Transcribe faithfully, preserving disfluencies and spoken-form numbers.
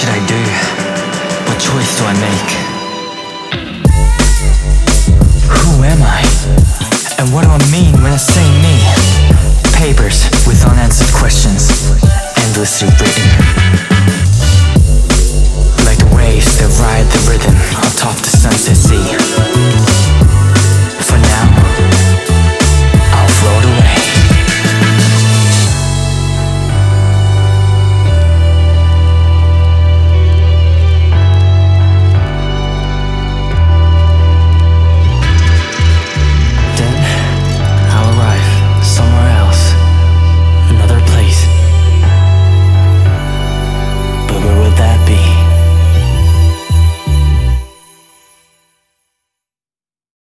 should I do? What choice do I make? Who am I? And what do I mean when I say me? Papers with unanswered questions, endlessly written, like the waves that ride the rhythm atop the sunset sea.